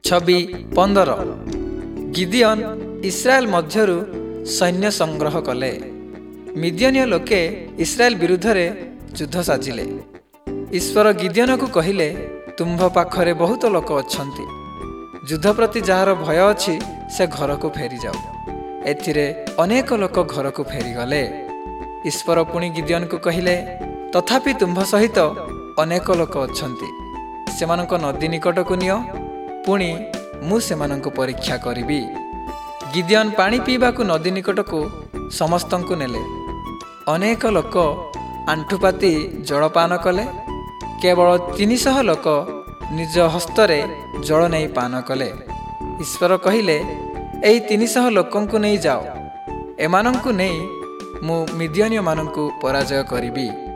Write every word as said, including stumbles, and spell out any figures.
ଛବି ପନ୍ଦର। ଗିଦିଅନ୍ ଇସ୍ରାଏଲ ମଧ୍ୟରୁ ସୈନ୍ୟ ସଂଗ୍ରହ କଲେ। ମିଦିଅନୀୟ ଲୋକେ ଇସ୍ରାଏଲ ବିରୁଦ୍ଧରେ ଯୁଦ୍ଧ ସାଜିଲେ। ଈଶ୍ୱର ଗିଦିଅନକୁ କହିଲେ, ତୁମ୍ଭ ପାଖରେ ବହୁତ ଲୋକ ଅଛନ୍ତି, ଯୁଦ୍ଧ ପ୍ରତି ଯାହାର ଭୟ ଅଛି ସେ ଘରକୁ ଫେରିଯାଉ। ଏଥିରେ ଅନେକ ଲୋକ ଘରକୁ ଫେରିଗଲେ। ଈଶ୍ୱର ପୁଣି ଗିଦିଅନକୁ କହିଲେ, ତଥାପି ତୁମ୍ଭ ସହିତ ଅନେକ ଲୋକ ଅଛନ୍ତି, ସେମାନଙ୍କ ନଦୀ ନିକଟକୁ ନିଅ, ପୁଣି ମୁଁ ସେମାନଙ୍କୁ ପରୀକ୍ଷା କରିବି। ଗିଦିଅନ୍ ପାଣି ପିଇବାକୁ ନଦୀ ନିକଟକୁ ସମସ୍ତଙ୍କୁ ନେଲେ। ଅନେକ ଲୋକ ଆଣ୍ଠୁପାତି ଜଳପାନ କଲେ। କେବଳ ତିନିଶହ ଲୋକ ନିଜ ହସ୍ତରେ ଜଳ ନେଇ ପାନ କଲେ। ଈଶ୍ୱର କହିଲେ, ଏହି ତିନିଶହ ଲୋକଙ୍କୁ ନେଇ ଯାଅ, ଏମାନଙ୍କୁ ନେଇ ମୁଁ ମିଦିଅନୀୟମାନଙ୍କୁ ପରାଜୟ କରିବି।